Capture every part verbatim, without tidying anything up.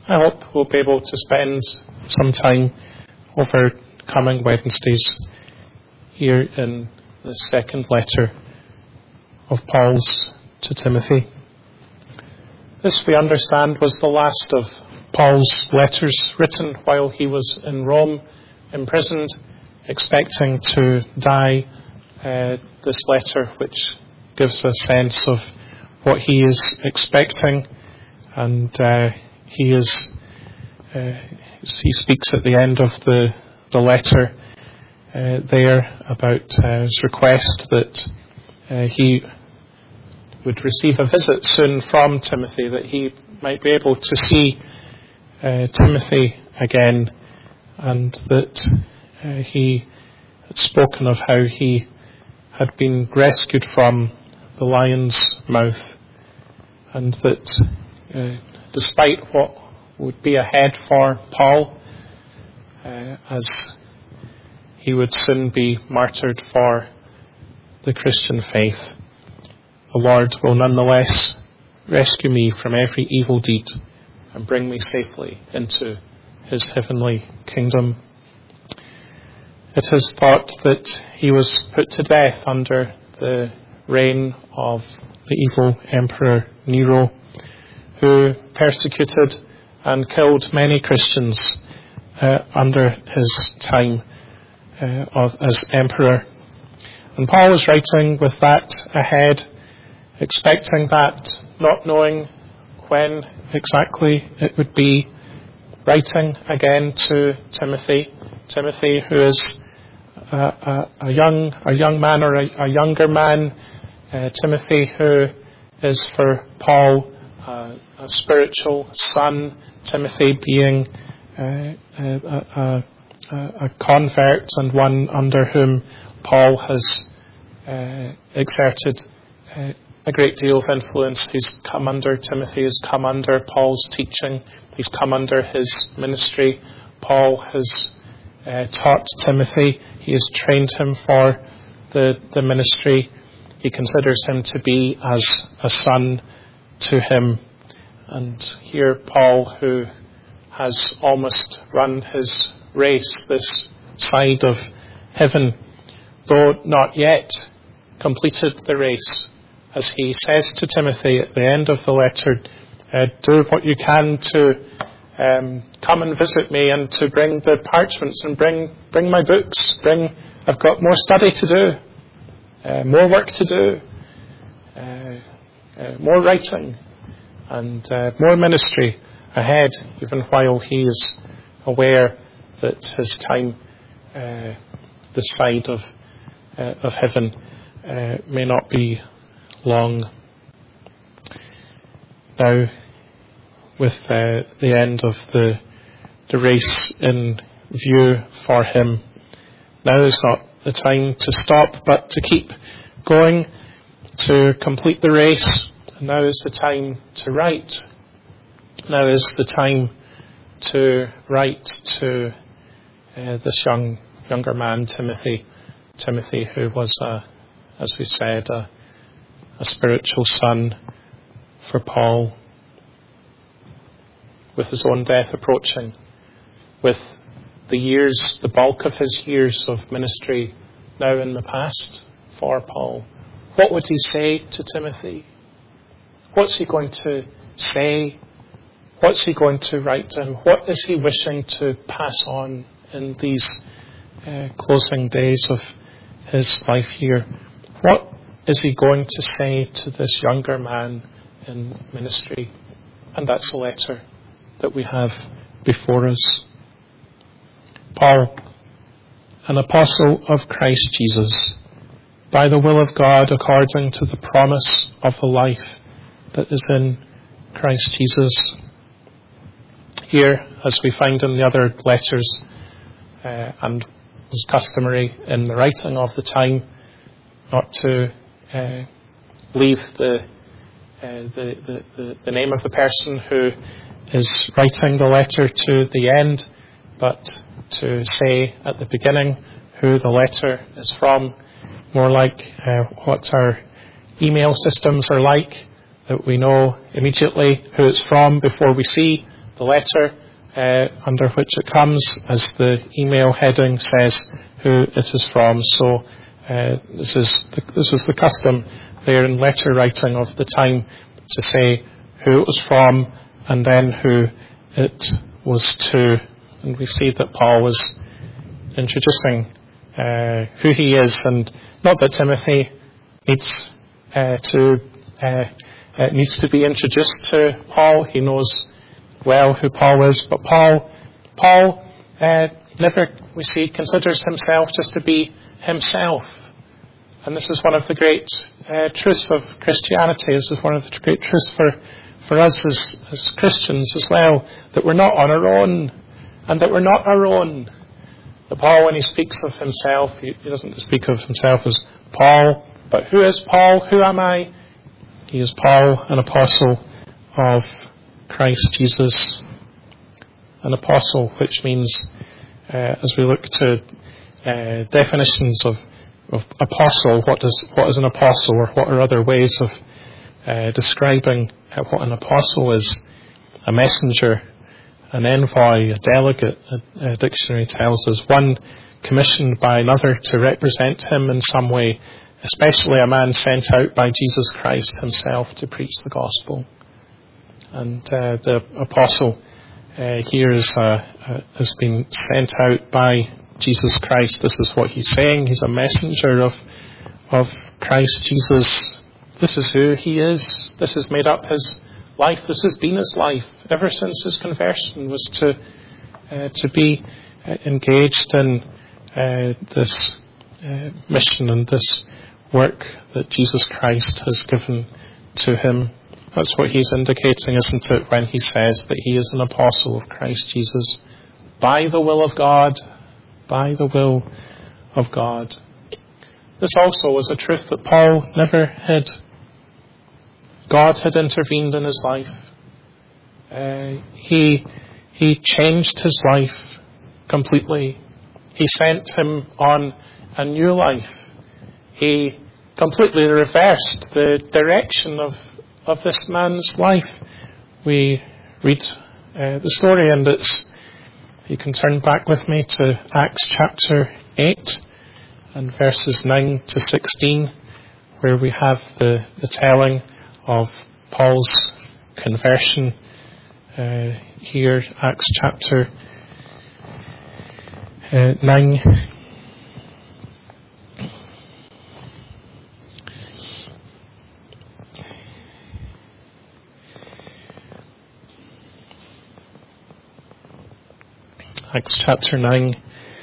I hope we'll be able to spend some time over coming Wednesdays here in the second letter of Paul's to Timothy. This, we understand, was the last of Paul's letters written while he was in Rome, imprisoned, expecting to die. Uh, this letter, which gives a sense of what he is expecting, and uh, he is uh, he speaks at the end of the the letter uh, there about uh, his request that uh, he would receive a visit soon from Timothy, that he might be able to see uh, Timothy again, and that uh, he had spoken of how he had been rescued from the lion's mouth, and that uh, despite what would be ahead for Paul, uh, as he would soon be martyred for the Christian faith, the Lord will nonetheless rescue me from every evil deed and bring me safely into his heavenly kingdom. It is thought that he was put to death under the reign of the evil Emperor Nero, who persecuted and killed many Christians uh, under his time uh, of, as emperor. And Paul is writing with that ahead, expecting that, not knowing when exactly it would be, writing again to Timothy, Timothy who is a, a, a young a young man or a, a younger man, uh, Timothy who is for Paul uh, a spiritual son, Timothy being uh, a, a, a, a convert and one under whom Paul has uh, exerted uh, a great deal of influence. He's come under, Timothy has come under Paul's teaching. He's come under his ministry. Paul has uh, taught Timothy. He has trained him for the, the ministry. He considers him to be as a son to him. And here Paul, who has almost run his race this side of heaven, though not yet completed the race, as he says to Timothy at the end of the letter, uh, do what you can to um, come and visit me and to bring the parchments and bring bring my books. Bring. I've got more study to do, uh, more work to do, uh, uh, more writing, and uh, more ministry ahead, even while he is aware that his time uh, this side of uh, of heaven uh, may not be long. Now, with uh, the end of the the race in view for him, now is not the time to stop, but to keep going, to complete the race. And now is the time to write. Now is the time to write to uh, this young younger man, Timothy. Timothy, who was, a, as we said, a, a spiritual son for Paul, with his own death approaching, with the years, the bulk of his years of ministry now in the past for Paul. What would he say to Timothy? What's he going to say? What's he going to write to him? What is he wishing to pass on in these uh, closing days of his life here? What is he going to say to this younger man in ministry? And that's a letter that we have before us. Paul, an apostle of Christ Jesus, by the will of God, according to the promise of the life that is in Christ Jesus. Here, as we find in the other letters, uh, and was customary in the writing of the time, not to uh, leave the, uh, the, the, the the name of the person who is writing the letter to the end, but to say at the beginning who the letter is from, more like uh, what our email systems are like, that we know immediately who it's from before we see the letter uh, under which it comes, as the email heading says who it is from. So uh, this is the, this was the custom there in letter writing of the time, to say who it was from and then who it was to. And we see that Paul was introducing uh, who he is, and not that Timothy needs uh, to uh, uh, needs to be introduced to Paul. He knows well who Paul is, but Paul Paul uh, never, we see, considers himself just to be himself. And this is one of the great uh, truths of Christianity. This is one of the great truths for, for us as, as Christians as well, that we're not on our own, and that we're not our own. That Paul, when he speaks of himself, he, he doesn't speak of himself as Paul, but who is Paul? Who am I? He is Paul, an apostle of Christ Jesus. An apostle, which means, uh, as we look to uh, definitions of of apostle, what does what is an apostle, or what are other ways of uh, describing what an apostle is? A messenger, an envoy, a delegate. A, a dictionary tells us one commissioned by another to represent him in some way, especially a man sent out by Jesus Christ himself to preach the gospel. And uh, the apostle uh, here is, uh, uh, has been sent out by Jesus Christ. This is what he's saying. He's a messenger of of Christ Jesus. This is who he is. This has made up his life. This has been his life ever since his conversion, was to uh, to be uh, engaged in uh, this uh, mission and this work that Jesus Christ has given to him. That's what he's indicating, isn't it, when he says that he is an apostle of Christ Jesus by the will of God. By the will of God. This also was a truth that Paul never hid. God had intervened in his life. Uh, he he changed his life completely. He sent him on a new life. He completely reversed the direction of, of this man's life. We read uh, the story, and it's you can turn back with me to Acts chapter eight and verses nine to sixteen, where we have the, the telling of Paul's conversion. Uh, here, Acts chapter uh, nine. Acts chapter nine.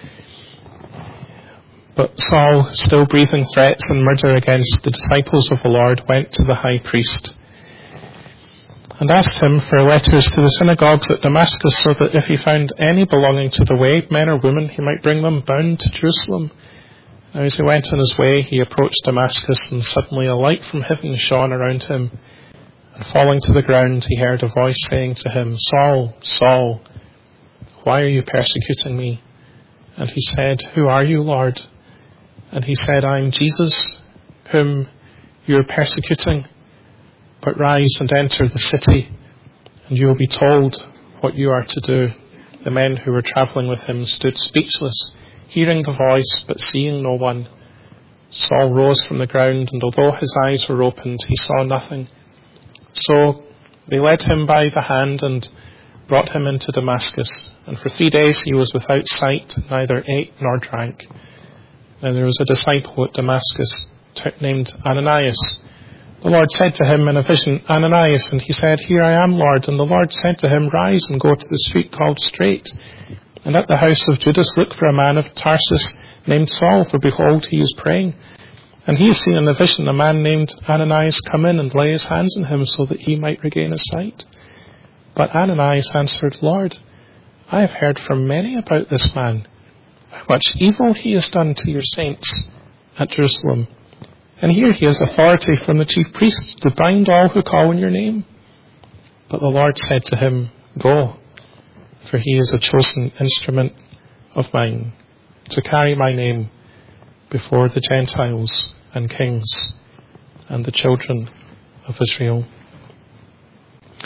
But Saul, still breathing threats and murder against the disciples of the Lord, went to the high priest and asked him for letters to the synagogues at Damascus, so that if he found any belonging to the way, men or women, he might bring them bound to Jerusalem. Now as he went on his way, he approached Damascus, and suddenly a light from heaven shone around him. And falling to the ground, he heard a voice saying to him, Saul, Saul, why are you persecuting me? And he said, Who are you, Lord? And he said, I am Jesus, whom you are persecuting. But rise and enter the city, and you will be told what you are to do. The men who were travelling with him stood speechless, hearing the voice, but seeing no one. Saul rose from the ground, and although his eyes were opened, he saw nothing. So they led him by the hand and brought him into Damascus, and for three days he was without sight, neither ate nor drank. Now there was a disciple at Damascus named Ananias. The Lord said to him in a vision, Ananias, and he said, Here I am, Lord. And the Lord said to him, Rise and go to the street called Straight, and at the house of Judas look for a man of Tarsus named Saul, for behold, he is praying. And he has seen in a vision a man named Ananias come in and lay his hands on him, so that he might regain his sight. But Ananias answered, Lord, I have heard from many about this man, how much evil he has done to your saints at Jerusalem. And here he has authority from the chief priests to bind all who call on your name. But the Lord said to him, Go, for he is a chosen instrument of mine to carry my name before the Gentiles and kings and the children of Israel.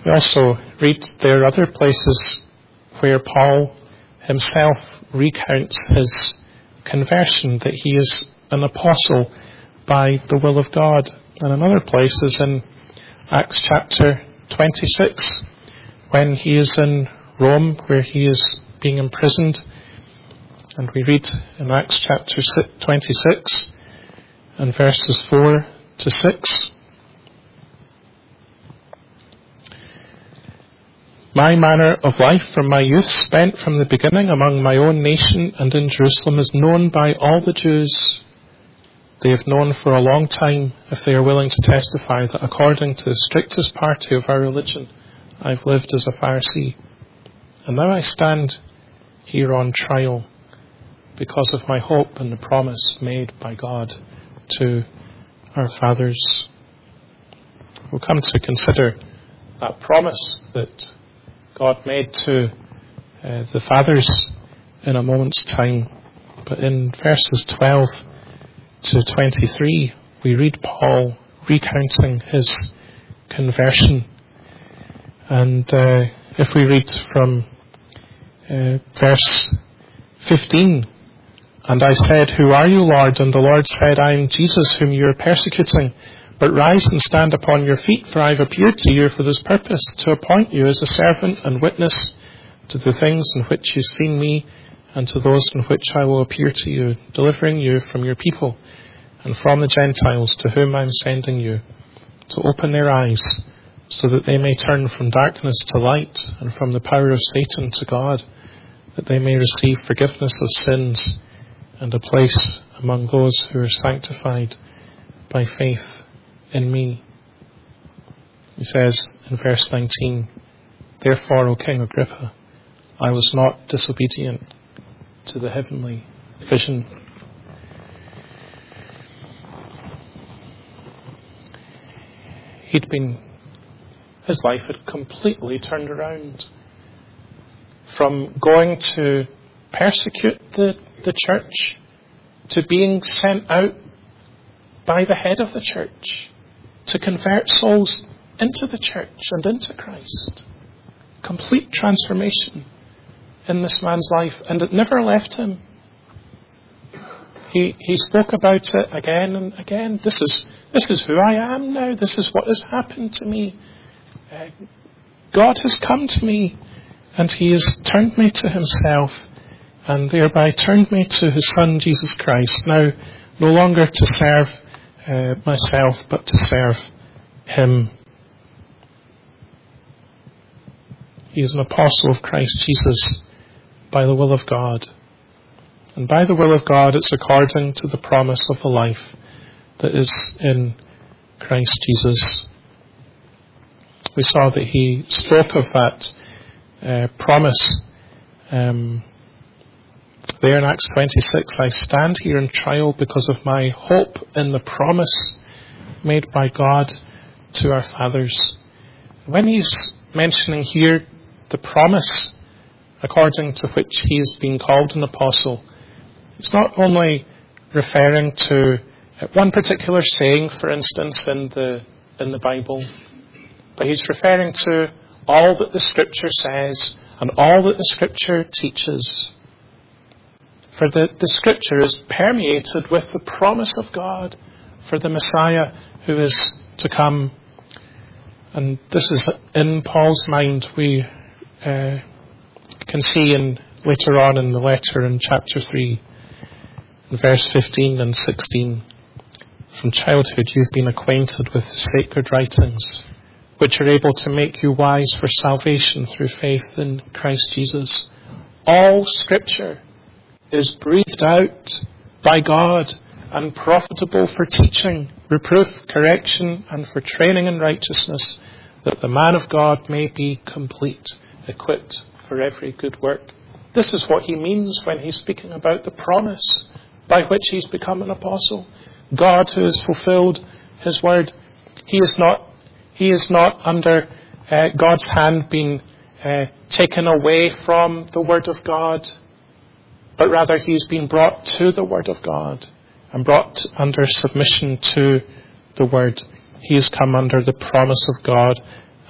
We also read there are other places where Paul himself recounts his conversion, that he is an apostle by the will of God. And another place is in Acts chapter twenty-six, when he is in Rome, where he is being imprisoned. And we read in Acts chapter twenty-six and verses four to six. My manner of life from my youth, spent from the beginning among my own nation and in Jerusalem, is known by all the Jews. They have known for a long time, if they are willing to testify, that according to the strictest party of our religion, I've lived as a Pharisee. And now I stand here on trial because of my hope and the promise made by God to our fathers. We'll come to consider that promise that God made to uh, the fathers in a moment's time. But in verses twelve to twenty-three, we read Paul recounting his conversion. And uh, if we read from uh, verse fifteen, and I said, "Who are you, Lord?" And the Lord said, "I am Jesus whom you are persecuting. But rise and stand upon your feet, for I have appeared to you for this purpose, to appoint you as a servant and witness to the things in which you've seen me, and to those in which I will appear to you, delivering you from your people and from the Gentiles to whom I am sending you, to open their eyes, so that they may turn from darkness to light and from the power of Satan to God, that they may receive forgiveness of sins and a place among those who are sanctified by faith in me." He says in verse nineteen, "Therefore, O King Agrippa, I was not disobedient to the heavenly vision." He'd been, his life had completely turned around from going to persecute the, the church to being sent out by the head of the church to convert souls into the church and into Christ. Complete transformation in this man's life, and it never left him. He he spoke about it again and again. This is this is who I am now. This is what has happened to me. Uh, God has come to me, and He has turned me to Himself, and thereby turned me to His Son Jesus Christ. Now, no longer to serve uh, myself, but to serve Him. He is an apostle of Christ Jesus by the will of God. And by the will of God, it's according to the promise of the life that is in Christ Jesus. We saw that he spoke of that uh, promise um, there in Acts twenty-six. I stand here in trial because of my hope in the promise made by God to our fathers. When he's mentioning here the promise according to which he is being called an apostle, it's not only referring to one particular saying, for instance, in the in the Bible, but he's referring to all that the Scripture says and all that the Scripture teaches. For the, the Scripture is permeated with the promise of God for the Messiah who is to come. And this is in Paul's mind. We uh, can see in later on in the letter in chapter three, in verse fifteen and sixteen. From childhood you've been acquainted with the sacred writings, which are able to make you wise for salvation through faith in Christ Jesus. All Scripture is breathed out by God and profitable for teaching, reproof, correction, and for training in righteousness, that the man of God may be complete, equipped for every good work. This is what he means when he's speaking about the promise by which he's become an apostle. God who has fulfilled His word. He is not, he is not under uh, God's hand being uh, taken away from the word of God, but rather he's been brought to the word of God and brought under submission to the word. He has come under the promise of God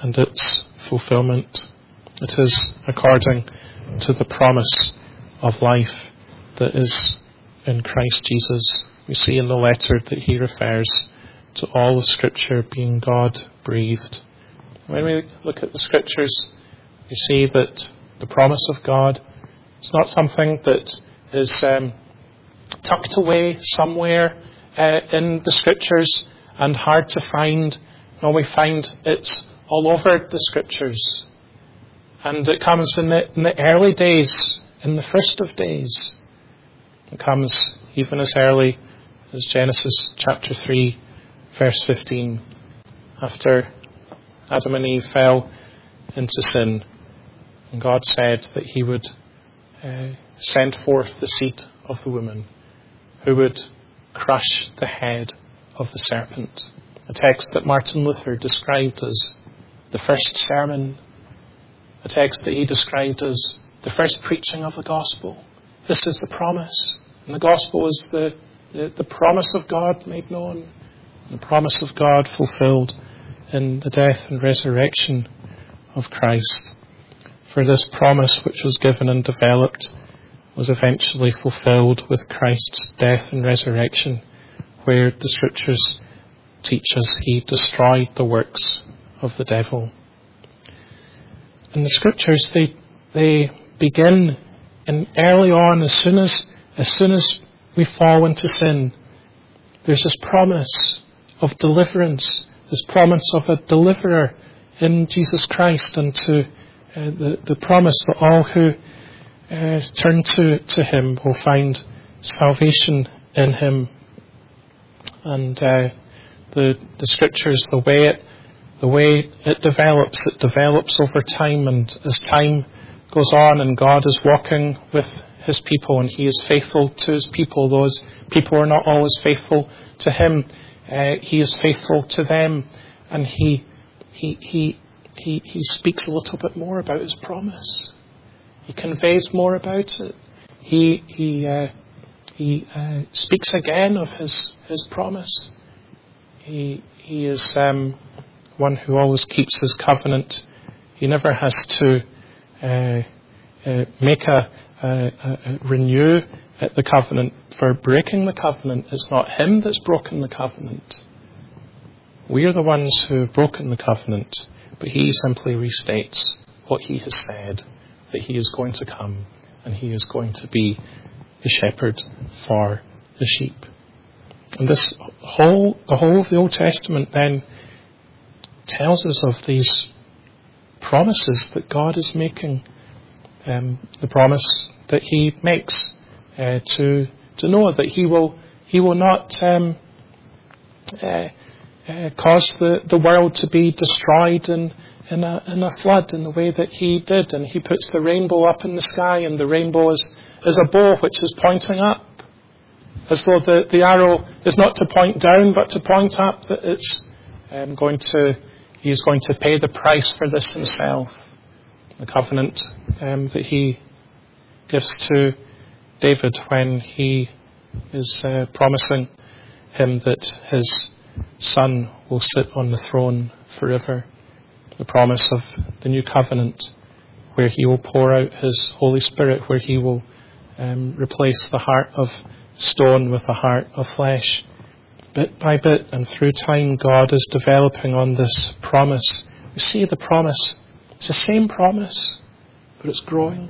and its fulfillment. It is according to the promise of life that is in Christ Jesus. We see in the letter that he refers to all of Scripture being God-breathed. When we look at the Scriptures, we see that the promise of God is not something that is um, tucked away somewhere uh, in the Scriptures and hard to find. No, we find it all over the Scriptures. And it comes in the, in the early days, in the first of days. It comes even as early as Genesis chapter three, verse fifteen. After Adam and Eve fell into sin, and God said that he would uh, send forth the seed of the woman who would crush the head of the serpent. A text that Martin Luther described as the first sermon. A text that he described as the first preaching of the gospel. This is the promise. And the gospel is the, the, the promise of God made known. The promise of God fulfilled in the death and resurrection of Christ. For this promise which was given and developed was eventually fulfilled with Christ's death and resurrection, where the Scriptures teach us he destroyed the works of the devil. And the Scriptures, they they begin in early on, as soon as as soon as we fall into sin, there's this promise of deliverance, this promise of a deliverer in Jesus Christ, and to uh, the, the promise that all who uh, turn to, to him will find salvation in him. And uh, the the Scriptures, the way it the way it develops, it develops over time, and as time goes on and God is walking with his people and he is faithful to his people, those people are not always faithful to him. Uh, he is faithful to them, and he he he he he speaks a little bit more about his promise. He conveys more about it. He he uh, he uh, speaks again of his his promise. He he is um, one who always keeps his covenant. He never has to uh, uh, make a, a, a renew the covenant for breaking the covenant. It's not him that's broken the covenant. We are the ones who have broken the covenant, but he simply restates what he has said, that he is going to come and he is going to be the shepherd for the sheep. And this whole, the whole of the Old Testament then tells us of these promises that God is making. Um, the promise that he makes uh, to to Noah, that he will he will not um, uh, uh, cause the, the world to be destroyed in in a, in a flood in the way that he did, and he puts the rainbow up in the sky, and the rainbow is, is a bow which is pointing up, as though the, the arrow is not to point down but to point up, that it's um, going to he is going to pay the price for this himself. The covenant um, that he gives to David when he is uh, promising him that his son will sit on the throne forever. The promise of the new covenant, where he will pour out his Holy Spirit, where he will um, replace the heart of stone with a heart of flesh. Bit by bit and through time, God is developing on this promise. We see the promise. It's the same promise, but it's growing.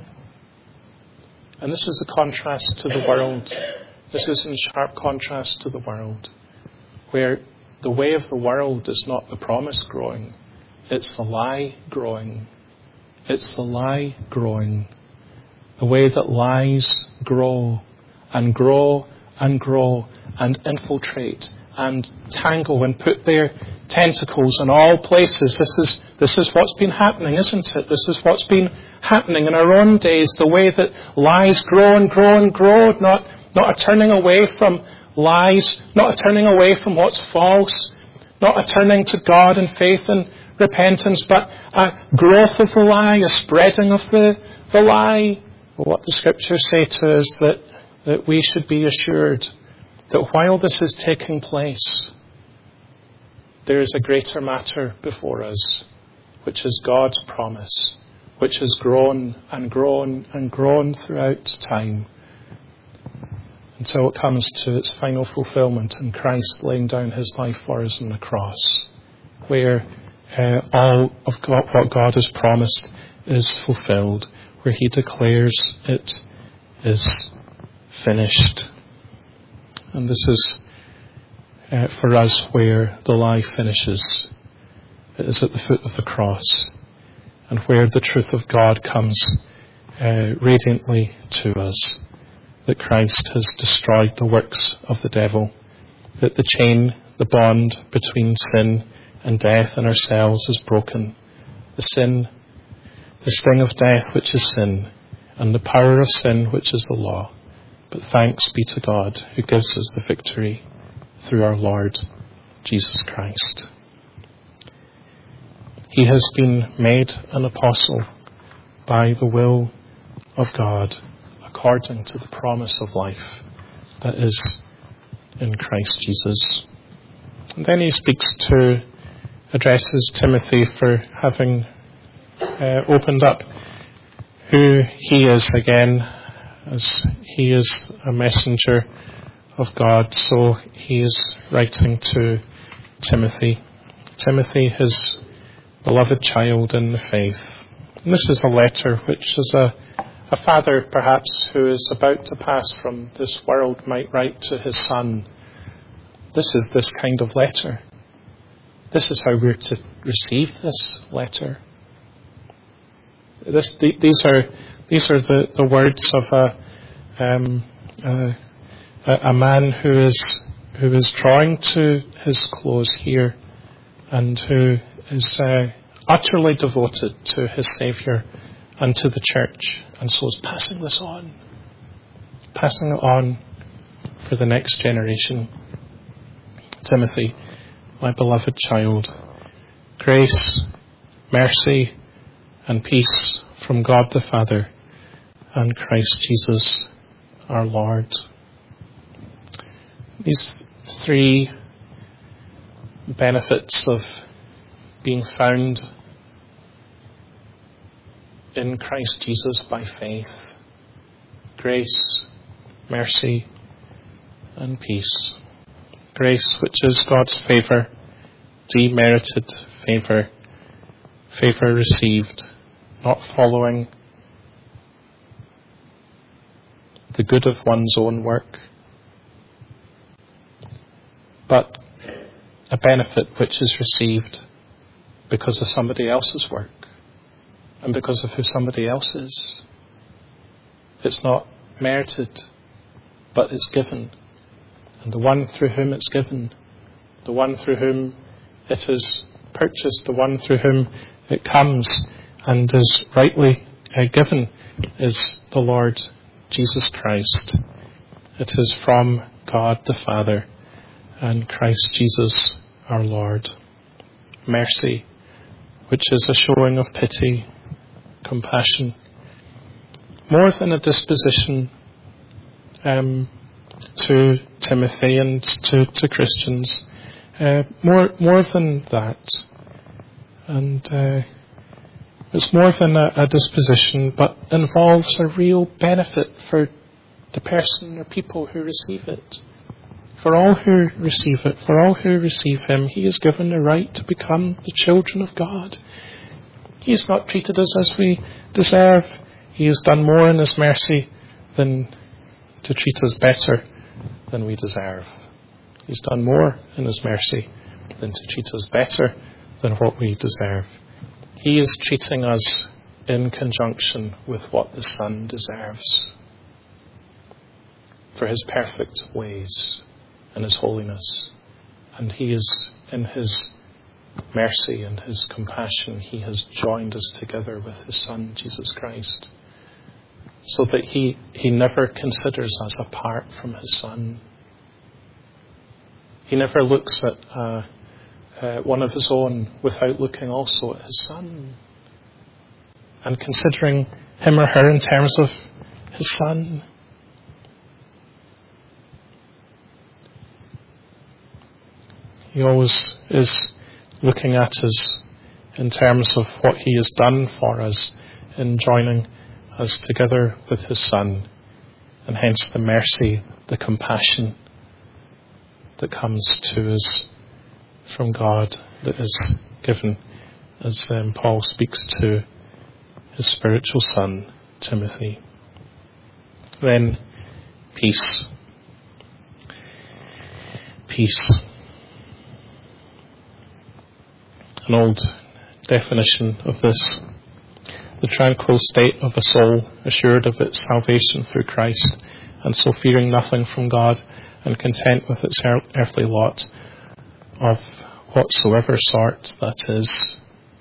And this is the contrast to the world. This is in sharp contrast to the world, where the way of the world is not the promise growing. It's the lie growing. It's the lie growing. The way that lies grow and grow and grow and infiltrate and tangle and put their tentacles in all places. This is this is what's been happening, isn't it? This is what's been happening in our own days. The way that lies grow and grow and grow, not not a turning away from lies, not a turning away from what's false, not a turning to God in faith and repentance, but a growth of the lie, a spreading of the, the lie. What the Scriptures say to us, that, that we should be assured that while this is taking place, there is a greater matter before us. which is God's promise, which has grown and grown and grown throughout time until it comes to its final fulfillment in Christ laying down his life for us on the cross, where uh, all of God, what God has promised is fulfilled, where he declares it is finished. And this is uh, for us where the lie finishes. It is at the foot of the cross, and where the truth of God comes uh, radiantly to us, that Christ has destroyed the works of the devil, that the chain, the bond between sin and death in ourselves is broken. The sin, the sting of death, which is sin, and the power of sin, which is the law. But thanks be to God who gives us the victory through our Lord Jesus Christ. He has been made an apostle by the will of God, according to the promise of life that is in Christ Jesus. And then he speaks to, addresses Timothy for having uh, opened up who he is again, as he is a messenger of God. So he is writing to Timothy. Timothy, his beloved child in the faith. And this is a letter which is a A father, perhaps, who is about to pass from this world might write to his son. This is this kind of letter. This is how we're to receive this letter. This, the, these are these are the, the words of a um, a, a man who is who is drawing to his close here, and who is uh, utterly devoted to his Saviour and to the church, and so is passing this on, passing it on for the next generation. Timothy, my beloved child, grace, mercy, and peace from God the Father and Christ Jesus our Lord. These three benefits of being found in Christ Jesus by faith: grace, mercy, and peace. Grace, which is God's favour, demerited favour, favour received, not following the good of one's own work, but a benefit which is received because of somebody else's work, and because of who somebody else is. It's not merited, but it's given. And the one through whom it's given, the one through whom it is purchased, the one through whom it comes and is rightly uh, given, is the Lord Jesus Christ. It is from God the Father and Christ Jesus our Lord. Mercy, which is a showing of pity, compassion, more than a disposition um, to Timothy and to, to Christians, uh, more more than that, and uh, it's more than a, a disposition, but involves a real benefit for the person or people who receive it. For all who receive it, for all who receive him, he is given the right to become the children of God. He has not treated us as we deserve. He has done more in his mercy than to treat us better than we deserve. He's done more in his mercy than to treat us better than what we deserve. He is treating us in conjunction with what the Son deserves for his perfect ways and his holiness. And he is, in his mercy and his compassion, he has joined us together with his Son, Jesus Christ, so that he, he never considers us apart from his Son. He never looks at uh, uh, one of his own without looking also at his Son and considering him or her in terms of his Son. He always is looking at us in terms of what he has done for us in joining us together with his Son, and hence the mercy, the compassion that comes to us from God, that is given as um, Paul speaks to his spiritual son, Timothy. Then peace. Peace. An old definition of this: the tranquil state of a soul assured of its salvation through Christ, and so fearing nothing from God, and content with its earthly lot, of whatsoever sort that is.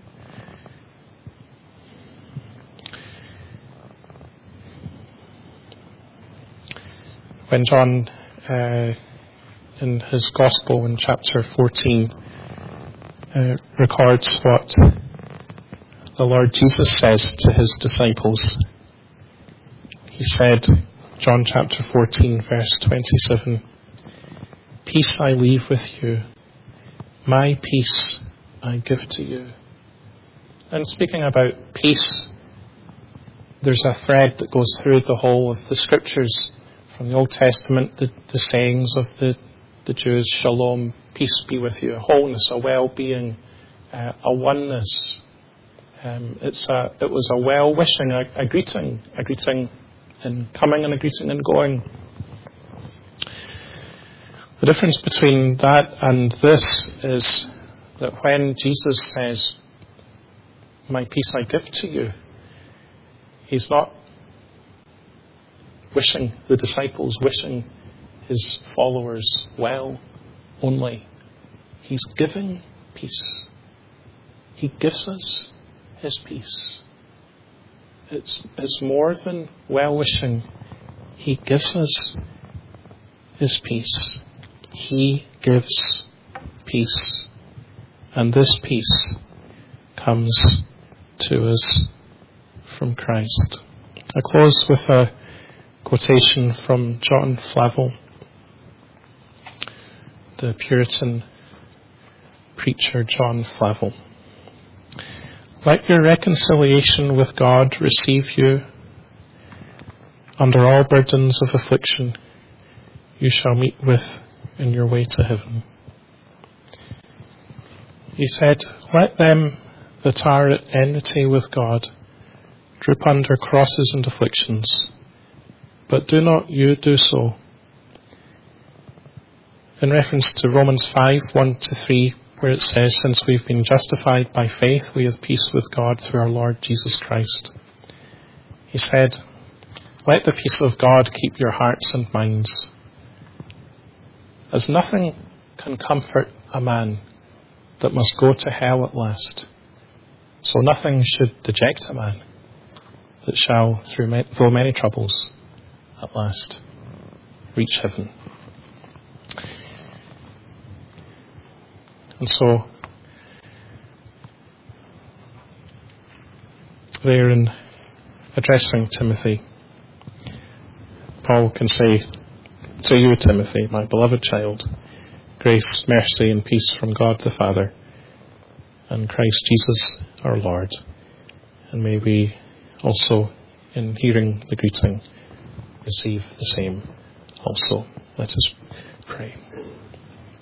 When John, uh, in his Gospel in chapter fourteen, uh, records what the Lord Jesus says to his disciples, he said, John chapter fourteen, verse twenty-seven, "Peace I leave with you, my peace I give to you." And speaking about peace, there's a thread that goes through the whole of the scriptures from the Old Testament, the, the sayings of the, the Jews: shalom, peace be with you, a wholeness, a well-being, uh, a oneness. Um, it's a, it was a well-wishing, a, a greeting, a greeting in coming and a greeting in going. The difference between that and this is that when Jesus says, "My peace I give to you," he's not wishing the disciples, wishing his followers well only. He's giving peace. He gives us his peace. It's, it's more than well-wishing. He gives us his peace. He gives peace. And this peace comes to us from Christ. I close with a quotation from John Flavel, the Puritan preacher John Flavel. "Let your reconciliation with God receive you. Under all burdens of affliction you shall meet with in your way to heaven." He said, "Let them that are at enmity with God droop under crosses and afflictions, but do not you do so." In reference to Romans five, one to three, where it says, "Since we've been justified by faith, we have peace with God through our Lord Jesus Christ." He said, "Let the peace of God keep your hearts and minds, as nothing can comfort a man that must go to hell at last. So nothing should deject a man that shall, through ma- though many troubles, at last reach heaven." And so, there in addressing Timothy, Paul can say, "To you, Timothy, my beloved child, grace, mercy and peace from God the Father and Christ Jesus our Lord." And may we also, in hearing the greeting, receive the same also. Let us pray.